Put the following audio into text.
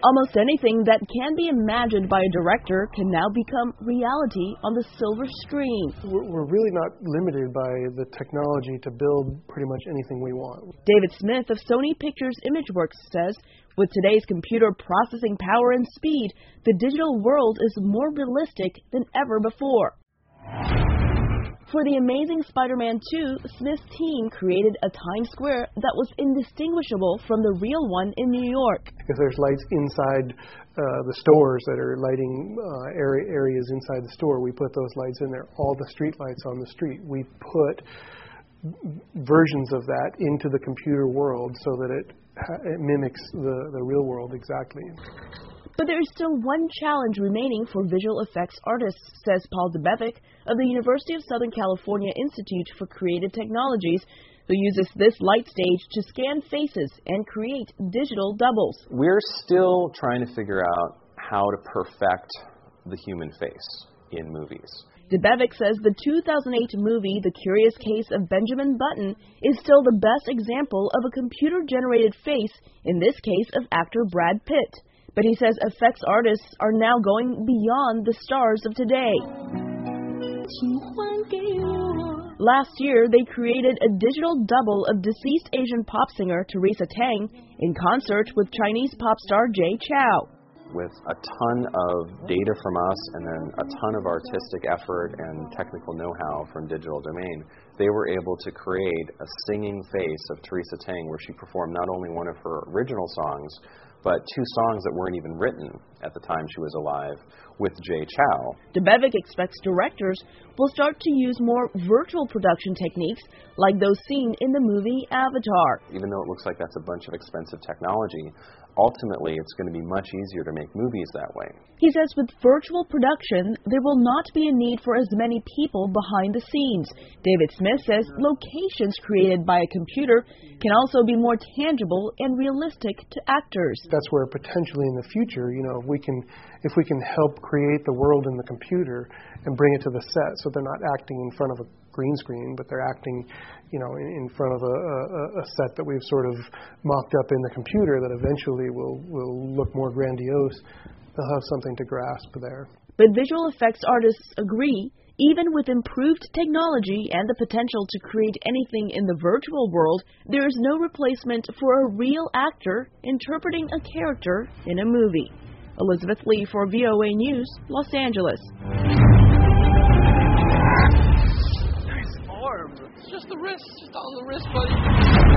Almost anything that can be imagined by a director can now become reality on the silver screen. We're really not limited by the technology to build pretty much anything we want. David Smith of Sony Pictures Imageworks says, with today's computer processing power and speed, the digital world is more realistic than ever before. For The Amazing Spider-Man 2, Smith's team created a Times Square that was indistinguishable from the real one in New York. Because there's lights inside the stores that are lighting areas inside the store, we put those lights in there. All the street lights on the street, we put versions of that into the computer world so that it mimics the real world exactly. But there is still one challenge remaining for visual effects artists, says Paul Debevec of the University of Southern California Institute for Creative Technologies, who uses this light stage to scan faces and create digital doubles. We're still trying to figure out how to perfect the human face in movies. Debevec says the 2008 movie The Curious Case of Benjamin Button is still the best example of a computer-generated face, in this case of actor Brad Pitt. But he says effects artists are now going beyond the stars of today. Last year, they created a digital double of deceased Asian pop singer Teresa Teng in concert with Chinese pop star Jay Chou. With a ton of data from us and then a ton of artistic effort and technical know-how from Digital Domain, they were able to create a singing face of Teresa Teng where she performed not only one of her original songs, but two songs that weren't even written at the time she was alive with Jay Chou. Debevec expects directors will start to use more virtual production techniques like those seen in the movie Avatar. Even though it looks like that's a bunch of expensive technology, ultimately it's going to be much easier to make movies that way. He says with virtual production, there will not be a need for as many people behind the scenes. David Smith says locations created by a computer can also be more tangible and realistic to actors. That's where potentially in the future, if we can help create the world in the computer and bring it to the set so they're not acting in front of a green screen, but they're acting, in front of a set that we've sort of mocked up in the computer that eventually will look more grandiose. They'll have something to grasp there. But visual effects artists agree, even with improved technology and the potential to create anything in the virtual world, there is no replacement for a real actor interpreting a character in a movie. Elizabeth Lee for VOA News, Los Angeles. Nice arm. It's just the wrist, just on the wrist, buddy.